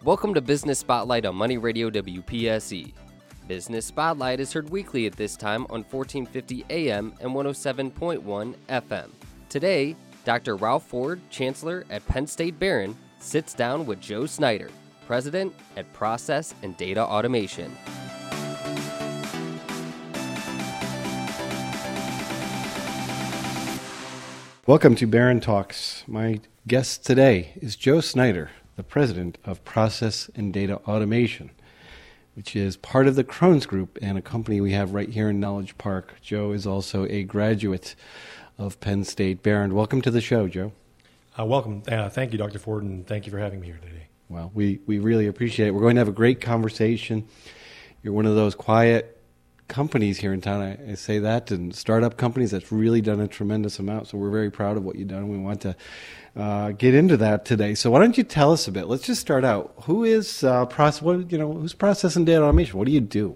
Welcome to Business Spotlight on Money Radio WPSE. Business Spotlight is heard weekly at this time on 1450 AM and 107.1 FM. Today, Dr. Ralph Ford, Chancellor at Penn State Behrend, sits down with Joe Snyder, President at Process and Data Automation. Welcome to Behrend Talks. My guest today is Joe Snyder, the President of Process and Data Automation, which is part of the Krones Group and a company we have right here in Knowledge Park. Joe is also a graduate of Penn State Behrend. Welcome to the show, Joe. Welcome. Thank you, Dr. Ford, and thank you for having me here today. Well, we really appreciate it. We're going to have a great conversation. You're one of those quiet companies here in town, I say that, and startup companies that's really done a tremendous amount. So we're very proud of what you've done. We want to get into that today. So why don't you tell us a bit? Let's just start out. Who is who's Process and Data Automation? What do you do?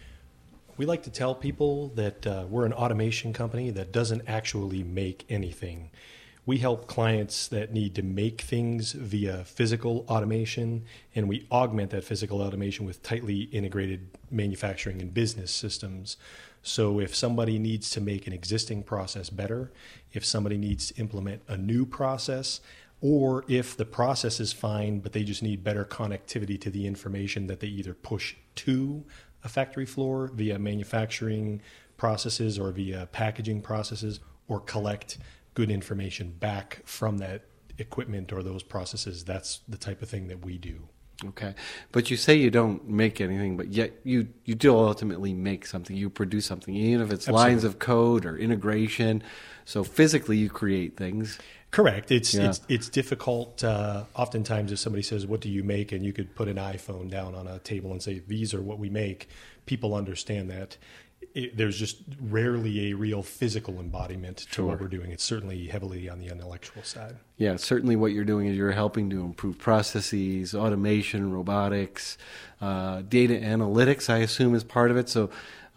We like to tell people that we're an automation company that doesn't actually make anything. We help clients that need to make things via physical automation, and we augment that physical automation with tightly integrated manufacturing and business systems. So if somebody needs to make an existing process better, if somebody needs to implement a new process, or if the process is fine, but they just need better connectivity to the information that they either push to a factory floor via manufacturing processes or via packaging processes, or collect good information back from that equipment or those processes, that's the type of thing that we do. Okay. But you say you don't make anything, but yet you do ultimately make something. You produce something, even if it's Absolutely. lines of code or integration. So physically you create things. Correct. It's difficult. Oftentimes if somebody says, what do you make? And you could put an iPhone down on a table and say, these are what we make. People understand that. There's just rarely a real physical embodiment to what we're doing. It's certainly heavily on the intellectual side. Yeah, certainly what you're doing is you're helping to improve processes, automation, robotics, data analytics, I assume, is part of it. So,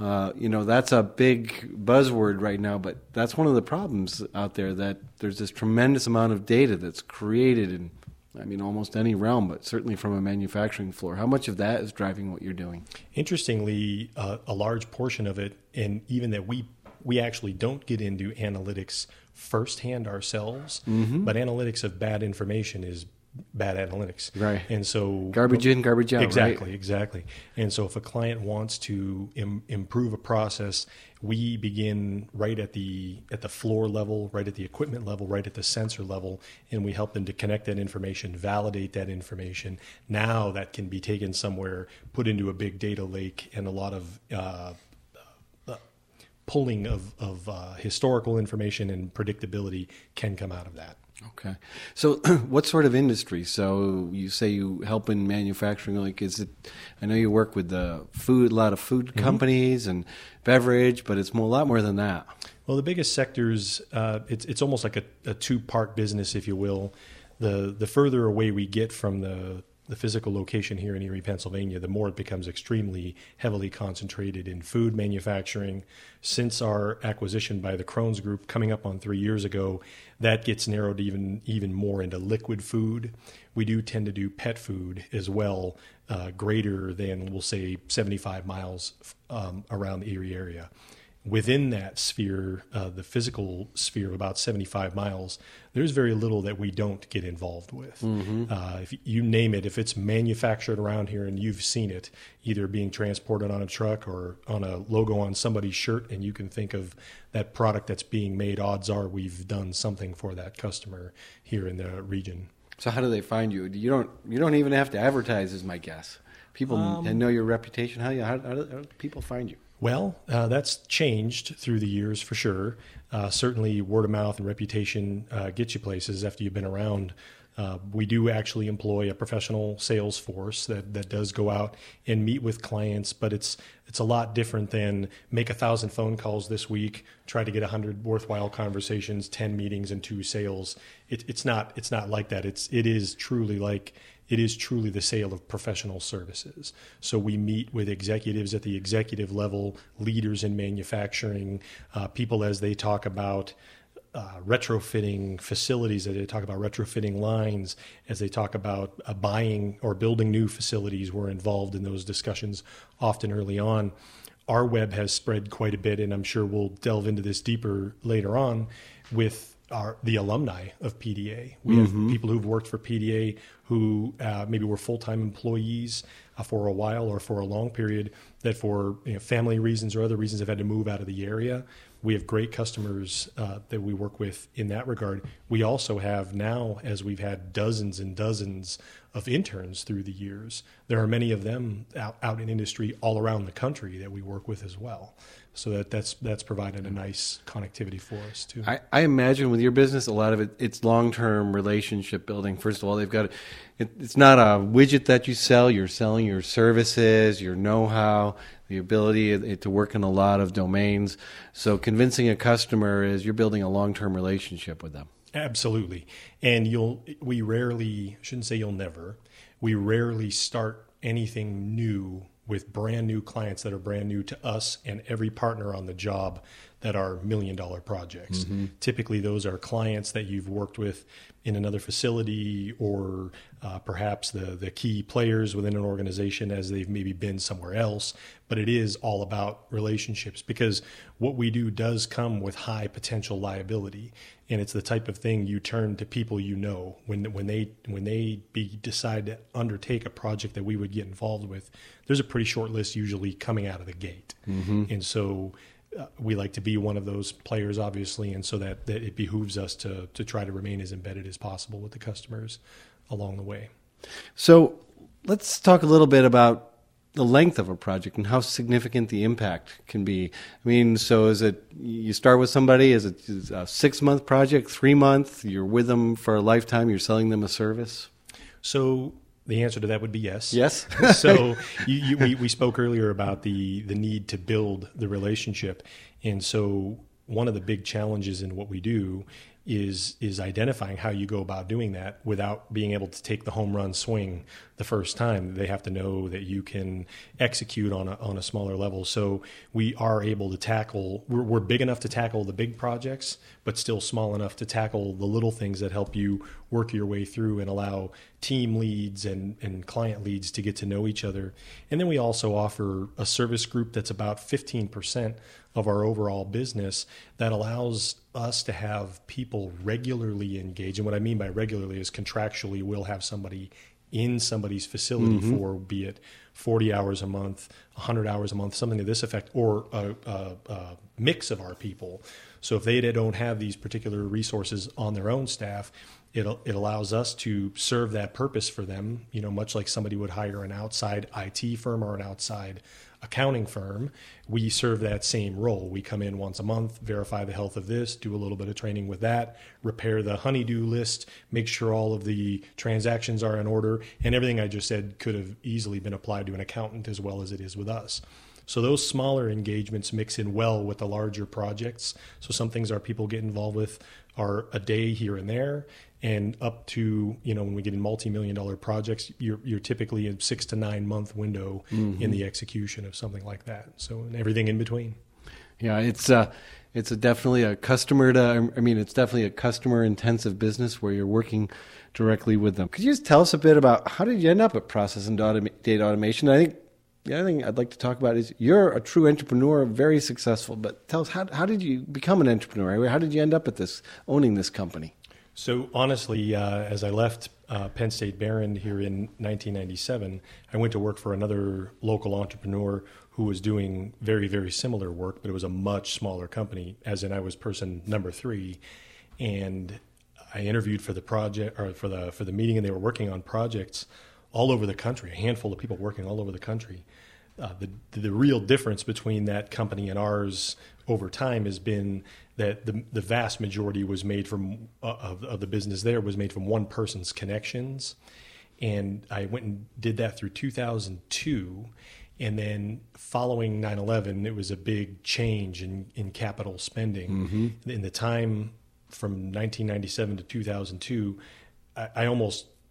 that's a big buzzword right now, but that's one of the problems out there, that there's this tremendous amount of data that's created in, almost any realm, but certainly from a manufacturing floor. How much of that is driving what you're doing? Interestingly, a large portion of it, and even that we actually don't get into analytics firsthand ourselves, but analytics of bad information is bad analytics. Right. And so garbage in, garbage out. Exactly, right? Exactly. And so if a client wants to improve a process, we begin right at the floor level, right at the equipment level, right at the sensor level, and we help them to connect that information, validate that information. Now that can be taken somewhere, put into a big data lake, and a lot of pulling of historical information and predictability can come out of that. Okay. So what sort of industry? So you say you help in manufacturing, I know you work with a lot of food companies and beverage, but it's a lot more than that. Well, the biggest sectors, it's almost like a two-part business, if you will. The further away we get from the physical location here in Erie, Pennsylvania, the more it becomes extremely heavily concentrated in food manufacturing. Since our acquisition by the Krones Group coming up on 3 years ago, that gets narrowed even more into liquid food. We do tend to do pet food as well, greater than, we'll say, 75 miles around the Erie area. Within that sphere, the physical sphere of about 75 miles, there's very little that we don't get involved with. If you name it, if it's manufactured around here and you've seen it, either being transported on a truck or on a logo on somebody's shirt, and you can think of that product that's being made, odds are we've done something for that customer here in the region. So how do they find you? You don't even have to advertise, is my guess. People know your reputation. How do people find you? Well, that's changed through the years for sure. Certainly word of mouth and reputation gets you places after you've been around. We do actually employ a professional sales force that does go out and meet with clients, but it's a lot different than make 1,000 phone calls this week, try to get 100 worthwhile conversations, 10 meetings, and 2 sales. It's not like that. It is truly the sale of professional services. So we meet with executives at the executive level, leaders in manufacturing, people as they talk about retrofitting facilities, as they talk about retrofitting lines, as they talk about buying or building new facilities. We're involved in those discussions often early on. Our web has spread quite a bit, and I'm sure we'll delve into this deeper later on with the alumni of PDA. We have people who've worked for PDA who maybe were full-time employees for a while or for a long period that for family reasons or other reasons have had to move out of the area. We have great customers that we work with in that regard. We also have now, as we've had dozens and dozens of interns through the years, there are many of them out in industry all around the country that we work with as well. So that's provided a nice connectivity for us too. I imagine with your business, a lot of it's long-term relationship building. First of all, it's not a widget that you sell. You're selling your services, your know-how, the ability to work in a lot of domains. So convincing a customer is you're building a long-term relationship with them. Absolutely. And we rarely start anything new with brand new clients that are brand new to us and every partner on the job that are $1 million projects. Typically, those are clients that you've worked with in another facility or perhaps the key players within an organization as they've maybe been somewhere else. But it is all about relationships because what we do does come with high potential liability. And it's the type of thing you turn to people you know when they decide to undertake a project that we would get involved with. There's a pretty short list usually coming out of the gate. And so we like to be one of those players, obviously, and so that it behooves us to try to remain as embedded as possible with the customers along the way. So let's talk a little bit about the length of a project and how significant the impact can be. I mean, so is it you start with somebody, is it a 6-month project, 3 month, you're with them for a lifetime, you're selling them a service? So the answer to that would be yes. Yes. So we spoke earlier about the need to build the relationship. And so one of the big challenges in what we do is identifying how you go about doing that without being able to take the home run swing the first time. They have to know that you can execute on a smaller level. So we are able to tackle, we're big enough to tackle the big projects, but still small enough to tackle the little things that help you work your way through and allow team leads and client leads to get to know each other. And then we also offer a service group that's about 15% of our overall business that allows us to have people regularly engaged. And what I mean by regularly is contractually we'll have somebody in somebody's facility for, be it 40 hours a month, 100 hours a month, something to this effect, or a mix of our people. So if they don't have these particular resources on their own staff, it allows us to serve that purpose for them, much like somebody would hire an outside IT firm or an outside accounting firm. We serve that same role. We come in once a month, verify the health of this, do a little bit of training with that, repair the honeydew list, make sure all of the transactions are in order, and everything I just said could have easily been applied to an accountant as well as it is with us. So those smaller engagements mix in well with the larger projects. So some things our people get involved with are a day here and there, and up to, when we get in multi-million-dollar projects, you're typically in 6 to 9 month window in the execution of something like that. So, and everything in between. Yeah, it's definitely a customer intensive business where you're working directly with them. Could you just tell us a bit about how did you end up at Process and Data Automation? I think the other thing I'd like to talk about is you're a true entrepreneur, very successful, but tell us, how did you become an entrepreneur? How did you end up at owning this company? So honestly, as I left Penn State Behrend here in 1997, I went to work for another local entrepreneur who was doing very, very similar work, but it was a much smaller company, as in I was person number 3. And I interviewed for the project, or for the meeting, and they were working on projects all over the country, a handful of people working all over the country. The real difference between that company and ours over time has been that the vast majority was made from of the business there was made from one person's connections, and I went and did that through 2002, and then following 9/11, it was a big change in capital spending. In the time from 1997 to 2002, I almost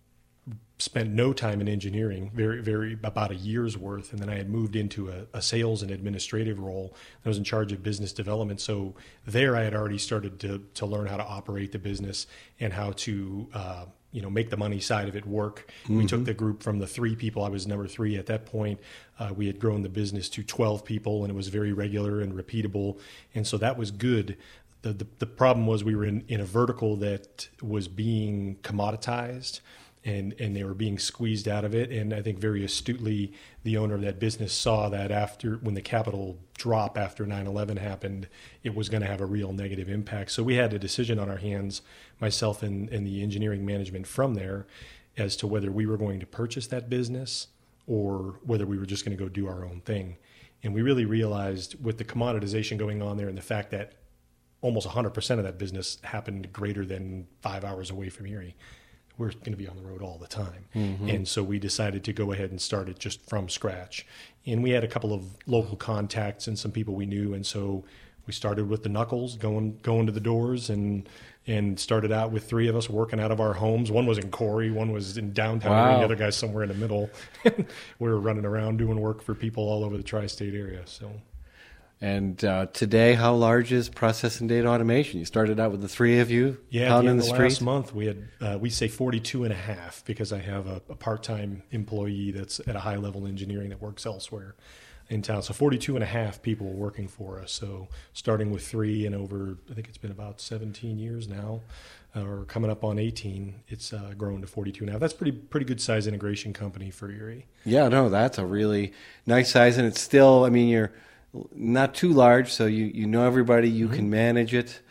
spent no time in engineering, very about a year's worth, and then I had moved into a sales and administrative role. I was in charge of business development, so there I had already started to learn how to operate the business and how to make the money side of it work. We took the group from the 3 people. I was number 3 at that point. We had grown the business to 12 people, and it was very regular and repeatable, and so that was good. The problem was we were in a vertical that was being commoditized, and they were being squeezed out of it. And I think very astutely, the owner of that business saw that when the capital drop after 9/11 happened, it was going to have a real negative impact. So we had a decision on our hands, myself and the engineering management from there, as to whether we were going to purchase that business or whether we were just going to go do our own thing. And we really realized, with the commoditization going on there and the fact that almost 100% of that business happened greater than 5 hours away from Erie, we're going to be on the road all the time. And so we decided to go ahead and start it just from scratch. And we had a couple of local contacts and some people we knew. And so we started with the knuckles, going to the doors, and started out with 3 of us working out of our homes. One was in Corey, one was in downtown, and the other guy's somewhere in the middle. We were running around doing work for people all over the tri-state area. So. And today, how large is Process and Data Automation? You started out with the 3 of you out in the street? Last month, we had we say 42 and a half, because I have a part-time employee that's at a high-level engineering that works elsewhere in town. So 42 and a half people working for us. So starting with 3 and over, I think it's been about 17 years now, or coming up on 18, it's grown to 42 and a half. That's pretty good size integration company for Erie. Yeah, no, that's a really nice size, and it's still, I mean, you're not too large, so you know everybody, you can manage it.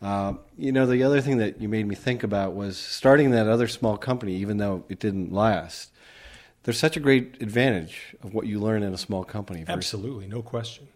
The other thing that you made me think about was starting that other small company, even though it didn't last. There's such a great advantage of what you learn in a small company. Absolutely, no question.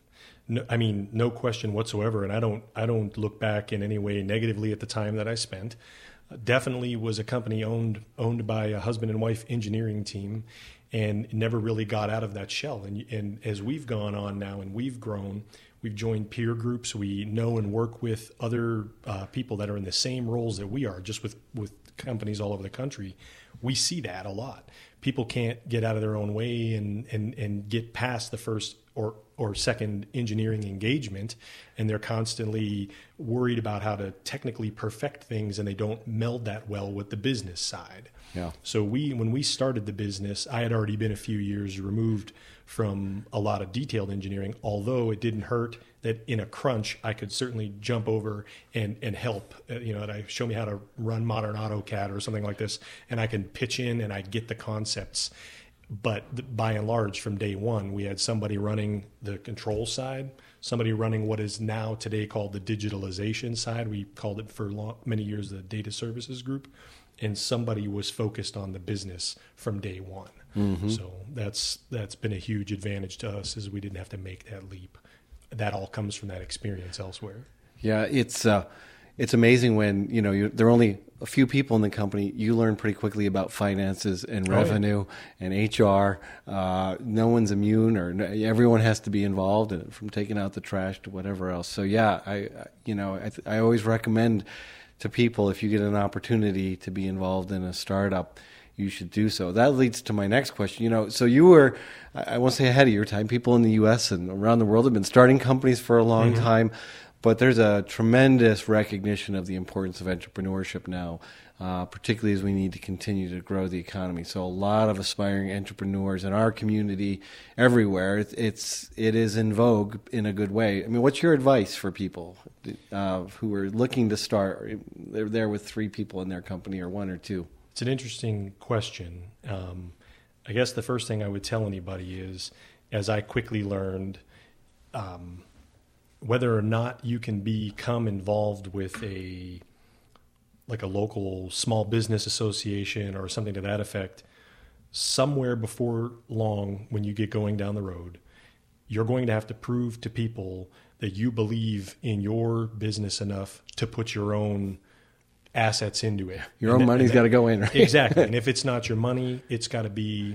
No question whatsoever. And I don't look back in any way negatively at the time that I spent. Definitely was a company owned by a husband and wife engineering team, and never really got out of that shell. And as we've gone on now and we've grown, we've joined peer groups. We know and work with other people that are in the same roles that we are, just with companies all over the country. We see that a lot. People can't get out of their own way and get past the first or second engineering engagement, and they're constantly worried about how to technically perfect things, and they don't meld that well with the business side. Yeah. So when we started the business, I had already been a few years removed from a lot of detailed engineering, although it didn't hurt that in a crunch, I could certainly jump over and help. Show me how to run modern AutoCAD or something like this, and I can pitch in and I get the concepts. But by and large, from day one, we had somebody running the control side, somebody running what is now today called the digitalization side. We called it for many years the data services group. And somebody was focused on the business from day one. Mm-hmm. So that's been a huge advantage to us, is we didn't have to make that leap. That all comes from that experience elsewhere. Yeah, it's amazing when there are only a few people in the company. You learn pretty quickly about finances and revenue and HR. No one's immune, or everyone has to be involved, from taking out the trash to whatever else. So yeah, I always recommend to people, if you get an opportunity to be involved in a startup, you should do so. That leads to my next question. So you were, I won't say ahead of your time, people in the U.S. and around the world have been starting companies for a long time, but there's a tremendous recognition of the importance of entrepreneurship now, particularly as we need to continue to grow the economy. So a lot of aspiring entrepreneurs in our community everywhere, it is in vogue in a good way. I mean, what's your advice for people who are looking to start? They're there with 3 people in their company, or 1 or 2. It's an interesting question. I guess the first thing I would tell anybody is, as I quickly learned, whether or not you can become involved with a local small business association or something to that effect, somewhere before long, when you get going down the road, you're going to have to prove to people that you believe in your business enough to put your own assets into it. Your own money's got to go in, right? Exactly. And if it's not your money, it's got to be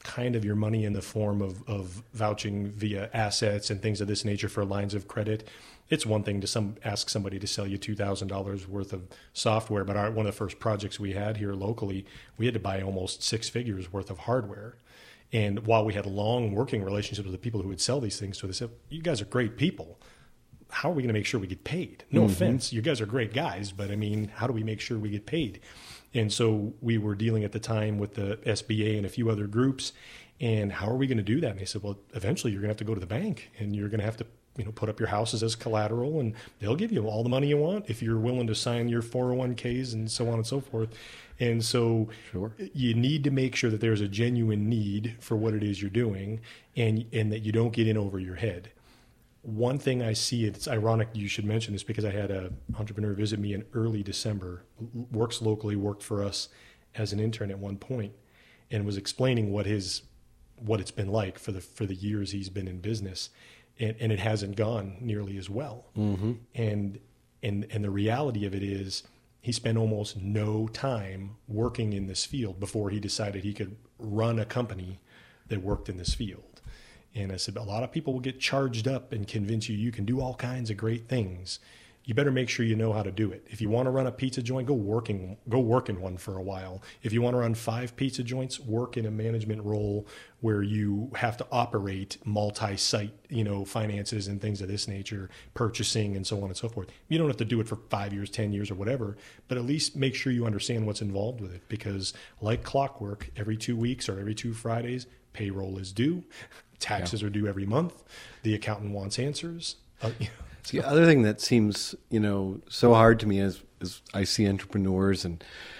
kind of your money in the form of vouching via assets and things of this nature for lines of credit. It's one thing to ask somebody to sell you $2,000 worth of software, but one of the first projects we had here locally, we had to buy almost 6 figures worth of hardware. And while we had long working relationships with the people who would sell these things to us, they said, you guys are great people. How are we going to make sure we get paid? No offense, you guys are great guys, but I mean, how do we make sure we get paid? And so we were dealing at the time with the SBA and a few other groups. And how are we going to do that? And they said, well, eventually you're going to have to go to the bank and you're going to have to, put up your houses as collateral, and they'll give you all the money you want if you're willing to sign your 401ks and so on and so forth. And so you need to make sure that there's a genuine need for what it is you're doing, and that you don't get in over your head. One thing I see, it's ironic you should mention this, because I had an entrepreneur visit me in early December, works locally, worked for us as an intern at one point, and was explaining what it's been like for the years he's been in business. And it hasn't gone nearly as well. Mm-hmm. And the reality of it is he spent almost no time working in this field before he decided he could run a company that worked in this field. And I said, a lot of people will get charged up and convince you can do all kinds of great things. You better make sure you know how to do it. If you want to run a pizza joint, go work in one for a while. If you want to run 5 pizza joints, work in a management role where you have to operate multi-site, finances and things of this nature, purchasing and so on and so forth. You don't have to do it for 5 years, 10 years or whatever, but at least make sure you understand what's involved with it, because like clockwork, every 2 weeks or every 2 Fridays, payroll is due, taxes are due every month, the accountant wants answers. The other thing that seems, so hard to me as I see entrepreneurs, and,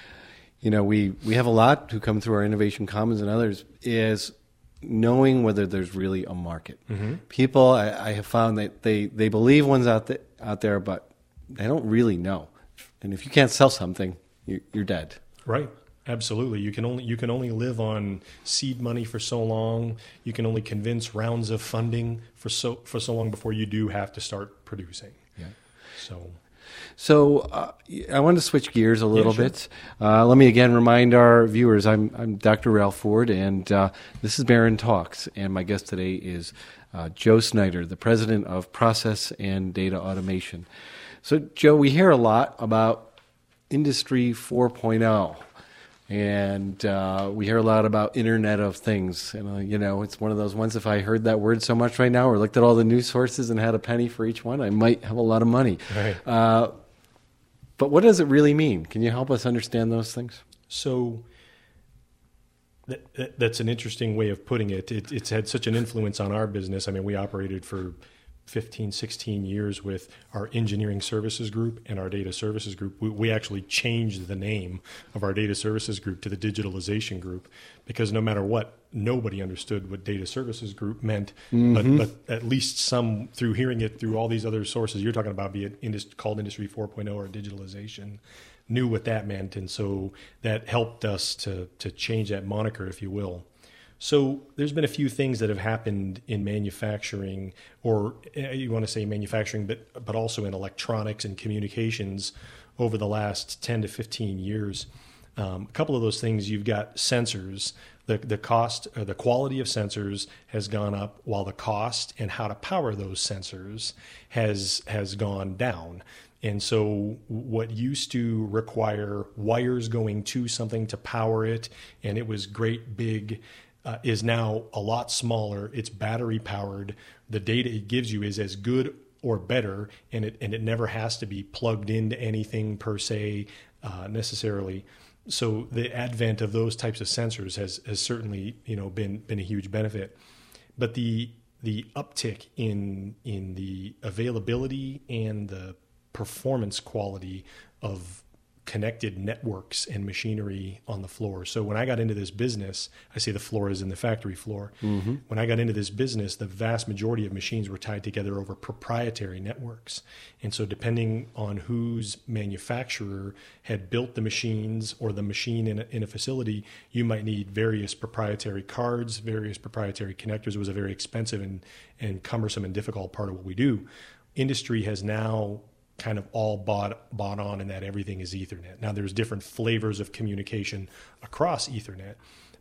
we have a lot who come through our Innovation Commons and others, is knowing whether there's really a market. Mm-hmm. People, I have found that they believe one's out there, but they don't really know. And if you can't sell something, you're dead. Right. Absolutely. You can only live on seed money for so long. You can only convince rounds of funding for so long before you do have to start producing. Yeah. So I want to switch gears a little bit. Let me again remind our viewers, I'm Dr. Ralph Ford, and this is Baron Talks, and my guest today is Joe Snyder, the president of Process and Data Automation. So, Joe, we hear a lot about Industry 4.0. And we hear a lot about Internet of Things. And, it's one of those ones, if I heard that word so much right now or looked at all the news sources and had a penny for each one, I might have a lot of money. Right. But what does it really mean? Can you help us understand those things? So that's an interesting way of putting it. It's had such an influence on our business. I mean, we operated for 15, 16 years with our engineering services group and our data services group. We actually changed the name of our data services group to the digitalization group, because no matter what, nobody understood what data services group meant. Mm-hmm. But at least some, through hearing it through all these other sources you're talking about, be it called Industry 4.0 or digitalization, knew what that meant. And so that helped us to change that moniker, if you will. So there's been a few things that have happened in manufacturing, or you want to say manufacturing, but also in electronics and communications over the last 10 to 15 years. A couple of those things, you've got sensors. The cost, or the quality of sensors has gone up, while the cost and how to power those sensors has gone down. And so what used to require wires going to something to power it, and it was great big, is now a lot smaller. It's battery powered. The data it gives you is as good or better, and it never has to be plugged into anything per se necessarily. So the advent of those types of sensors has certainly been a huge benefit. But the uptick in the availability and the performance quality of connected networks and machinery on the floor. So when I got into this business, I say the floor is in the factory floor. Mm-hmm. When I got into this business, the vast majority of machines were tied together over proprietary networks. And so depending on whose manufacturer had built the machines or the machine in a facility, you might need various proprietary cards, various proprietary connectors. It was a very expensive and cumbersome and difficult part of what we do. Industry has now kind of all bought on, and that everything is Ethernet. Now there's different flavors of communication across Ethernet,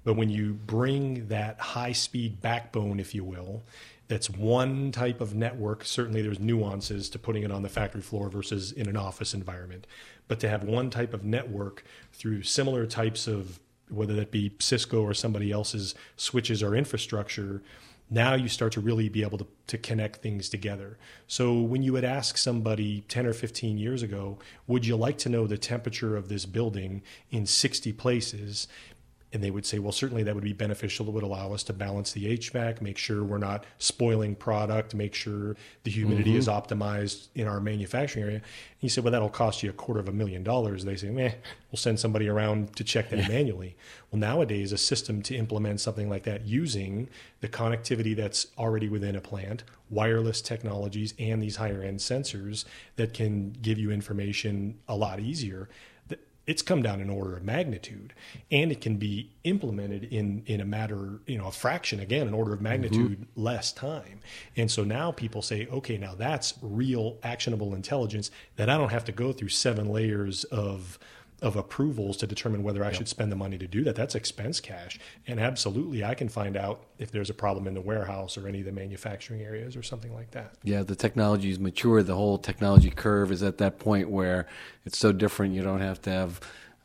But when you bring that high-speed backbone, if you will, that's one type of network. Certainly there's nuances to putting it on the factory floor versus in an office environment. But to have one type of network through similar types of, whether that be Cisco or somebody else's switches or infrastructure, now you start to really be able to connect things together. So when you would ask somebody 10 or 15 years ago, would you like to know the temperature of this building in 60 places? And they would say, well, certainly that would be beneficial. It would allow us to balance the HVAC, make sure we're not spoiling product, make sure the humidity is optimized in our manufacturing area. And you said, well, that'll cost you $250,000. They say, we'll send somebody around to check that manually. Well, nowadays, a system to implement something like that using the connectivity that's already within a plant, wireless technologies, and these higher end sensors that can give you information a lot easier, it's come down in order of magnitude, and it can be implemented in a matter, a fraction, again, an order of magnitude less time. And so now people say, okay, now that's real actionable intelligence that I don't have to go through 7 layers of approvals to determine whether I should spend the money to do that. That's expense cash. And absolutely, I can find out if there's a problem in the warehouse or any of the manufacturing areas or something like that. Yeah, the technology is mature. The whole technology curve is at that point where it's so different. You don't have to have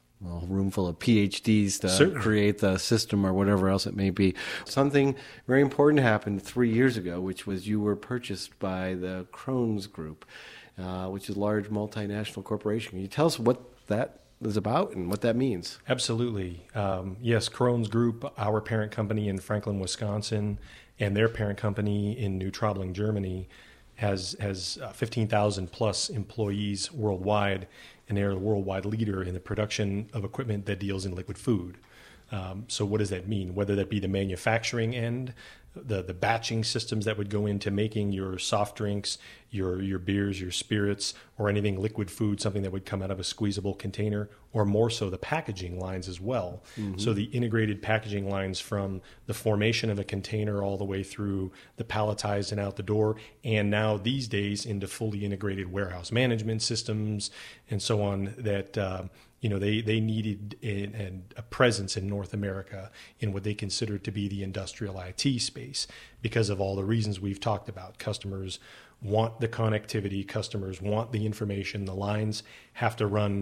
a room full of PhDs to create the system or whatever else it may be. Something very important happened 3 years ago, which was you were purchased by the Krones Group, which is a large multinational corporation. Can you tell us what that is about and what that means? Absolutely. Yes, Krones Group, our parent company in Franklin, Wisconsin, and their parent company in New Traubling, Germany, has 15,000 plus employees worldwide, and they're the worldwide leader in the production of equipment that deals in liquid food. So what does that mean? Whether that be the manufacturing end, the batching systems that would go into making your soft drinks, your beers, your spirits, or anything liquid food, something that would come out of a squeezable container, or more so the packaging lines as well. So the integrated packaging lines from the formation of a container all the way through the palletized and out the door, and now these days into fully integrated warehouse management systems and so on that they needed a presence in North America in what they considered to be the industrial IT space because of all the reasons we've talked about. Customers want the connectivity, customers want the information, the lines have to run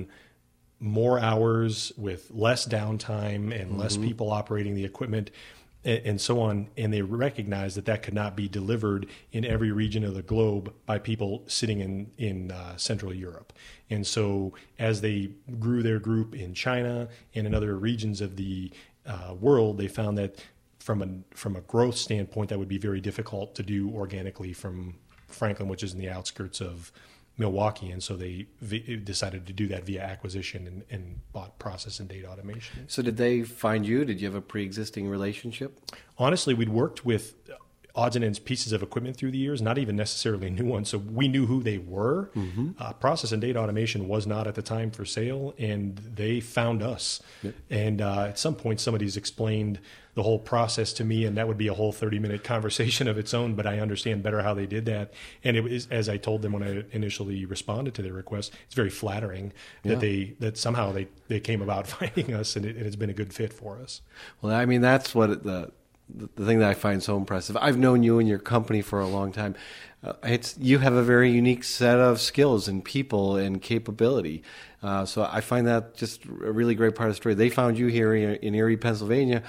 more hours with less downtime and less people operating the equipment and so on. And they recognize that could not be delivered in every region of the globe by people sitting in Central Europe. And so as they grew their group in China and in other regions of the world, they found that from a growth standpoint, that would be very difficult to do organically from Franklin, which is in the outskirts of Milwaukee, and so they decided to do that via acquisition and bought Process and Data Automation. So did they find you? Did you have a pre-existing relationship? Honestly, we'd worked with odds and ends pieces of equipment through the years, not even necessarily new ones, so we knew who they were. Process and Data Automation was not at the time for sale, and they found us. Yep. And at some point, somebody's explained the whole process to me, and that would be a whole 30-minute conversation of its own, but I understand better how they did that. And it was, as I told them when I initially responded to their request, it's very flattering that somehow they came about finding us, and it has been a good fit for us. Well, I mean, that's what the thing that I find so impressive. I've known you and your company for a long time. You have a very unique set of skills and people and capability. So I find that just a really great part of the story. They found you here in Erie, Pennsylvania,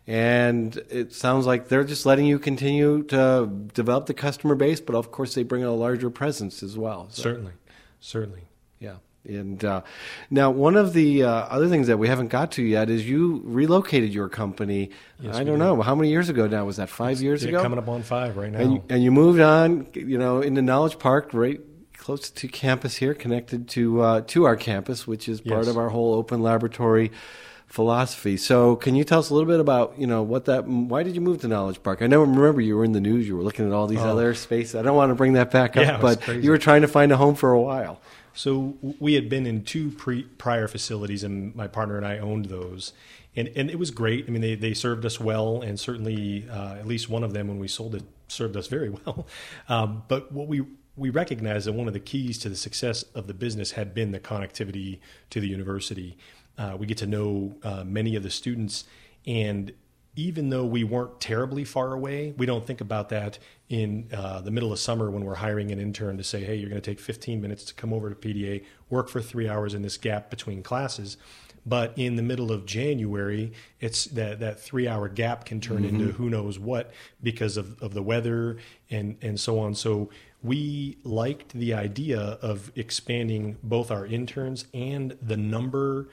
and it sounds like they're just letting you continue to develop the customer base, but of course they bring a larger presence as well. So. Certainly. Yeah. And now one of the other things that we haven't got to yet is you relocated your company. Yes, I don't know. How many years ago now? Was that 5 years ago? Coming up on 5 right now. And you moved on, into Knowledge Park, right close to campus here, connected to our campus, which is part of our whole open laboratory philosophy. So can you tell us a little bit about, why did you move to Knowledge Park? I remember you were in the news, you were looking at all these other spaces. I don't want to bring that back up, but crazy. You were trying to find a home for a while. So we had been in 2 prior facilities, and my partner and I owned those. And it was great. I mean, they served us well, and certainly at least one of them, when we sold it, served us very well. But what we recognized that one of the keys to the success of the business had been the connectivity to the university. We get to know many of the students, and even though we weren't terribly far away, we don't think about that in the middle of summer when we're hiring an intern to say, hey, you're going to take 15 minutes to come over to PDA, work for 3 hours in this gap between classes. But in the middle of January, it's that 3-hour gap can turn into who knows what because of the weather and so on. So we liked the idea of expanding both our interns and the number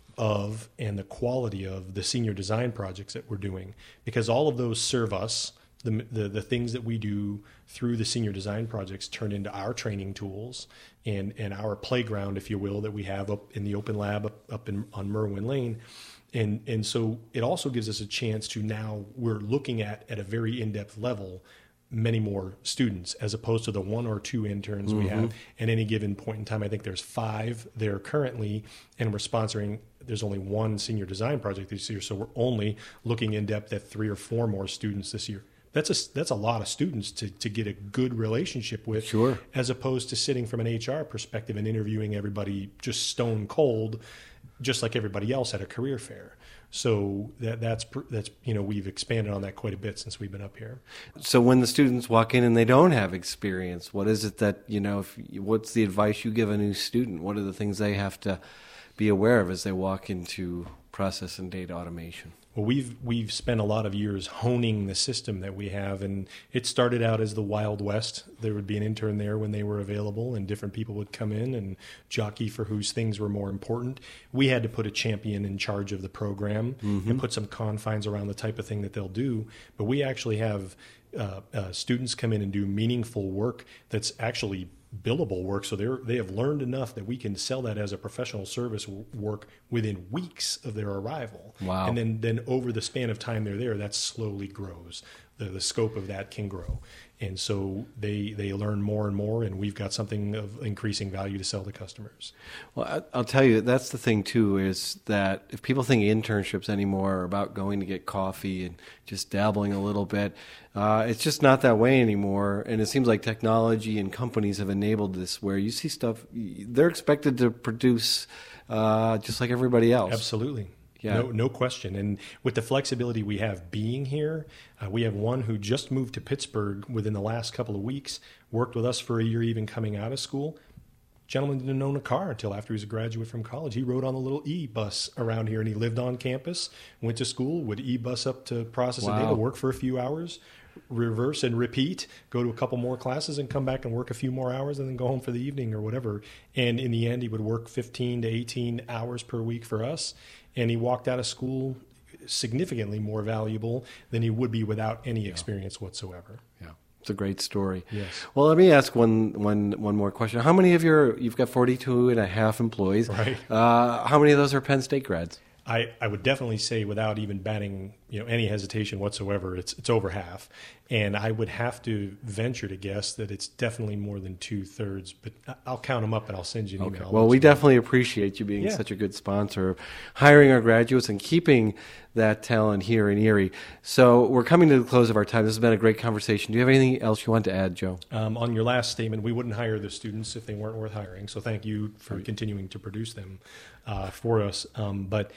of and the quality of the senior design projects that we're doing, because all of those serve us. The things that we do through the senior design projects turn into our training tools and our playground, if you will, that we have up in the open lab on Merwin Lane. And so it also gives us a chance to, now we're looking at a very in-depth level, many more students, as opposed to the 1 or 2 interns we have at any given point in time. I think there's 5 there currently, and we're sponsoring. There's only 1 senior design project this year, so we're only looking in depth at 3 or 4 more students this year. That's a lot of students to get a good relationship with, Sure. as opposed to sitting from an HR perspective and interviewing everybody just stone cold, just like everybody else at a career fair. So that's we've expanded on that quite a bit since we've been up here. So when the students walk in and they don't have experience, what is it that, what's the advice you give a new student? What are the things they have to be aware of as they walk into process and data automation? Well, we've spent a lot of years honing the system that we have, and it started out as the Wild West. There would be an intern there when they were available, and different people would come in and jockey for whose things were more important. We had to put a champion in charge of the program and put some confines around the type of thing that they'll do. But we actually have students come in and do meaningful work that's actually billable work, so they have learned enough that we can sell that as a professional service work within weeks of their arrival. Wow. And then over the span of time they're there, that slowly grows. The scope of that can grow. And so they learn more and more, and we've got something of increasing value to sell to customers. Well, I'll tell you, that's the thing, too, is that if people think internships anymore are about going to get coffee and just dabbling a little bit, it's just not that way anymore. And it seems like technology and companies have enabled this, where you see stuff, they're expected to produce just like everybody else. Absolutely. Yeah. No question. And with the flexibility we have being here, we have one who just moved to Pittsburgh within the last couple of weeks, worked with us for a year even coming out of school. Gentleman didn't own a car until after he was a graduate from college. He rode on a little e-bus around here, and he lived on campus, went to school, would e-bus up to process and data, work for a few hours, reverse and repeat, go to a couple more classes and come back and work a few more hours and then go home for the evening or whatever. And in the end, he would work 15 to 18 hours per week for us. And he walked out of school significantly more valuable than he would be without any experience whatsoever. Yeah. It's a great story. Yes. Well, let me ask one more question. How many of you've got 42 and a half employees. Right. How many of those are Penn State grads? I would definitely say, without even batting any hesitation whatsoever, it's over half. And I would have to venture to guess that it's definitely more than 2/3, but I'll count them up and I'll send you an email. Well, we definitely appreciate you being such a good sponsor of hiring our graduates and keeping that talent here in Erie. So we're coming to the close of our time. This has been a great conversation. Do you have anything else you want to add, Joe? On your last statement, we wouldn't hire the students if they weren't worth hiring. So thank you for continuing to produce them for us. But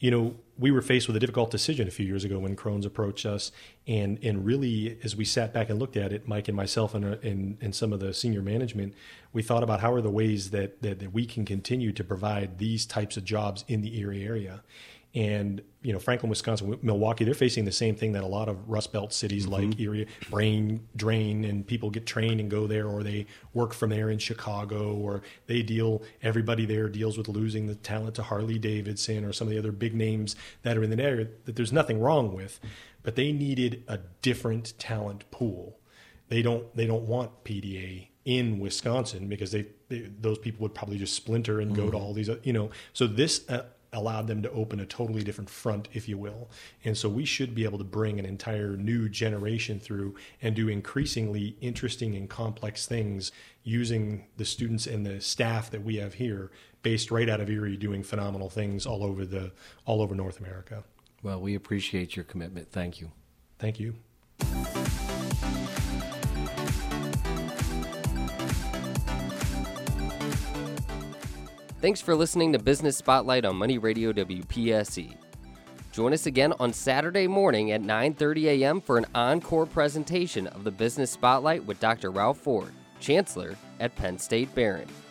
we were faced with a difficult decision a few years ago when Crohn's approached us, and really, as we sat back and looked at it, Mike and myself and some of the senior management, we thought about how are the ways that we can continue to provide these types of jobs in the Erie area. And, Franklin, Wisconsin, Milwaukee, they're facing the same thing that a lot of Rust Belt cities like Erie, brain drain, and people get trained and go there, or they work from there in Chicago, or everybody there deals with losing the talent to Harley Davidson or some of the other big names that are in the area that there's nothing wrong with, but they needed a different talent pool. They don't want PDA in Wisconsin because those people would probably just splinter and go to all these, so this allowed them to open a totally different front, if you will. And so we should be able to bring an entire new generation through and do increasingly interesting and complex things using the students and the staff that we have here, based right out of Erie, doing phenomenal things all over North America. Well, we appreciate your commitment. Thank you. Thank you. Thanks for listening to Business Spotlight on Money Radio WPSC. Join us again on Saturday morning at 9:30 a.m. for an encore presentation of the Business Spotlight with Dr. Ralph Ford, Chancellor at Penn State Barron.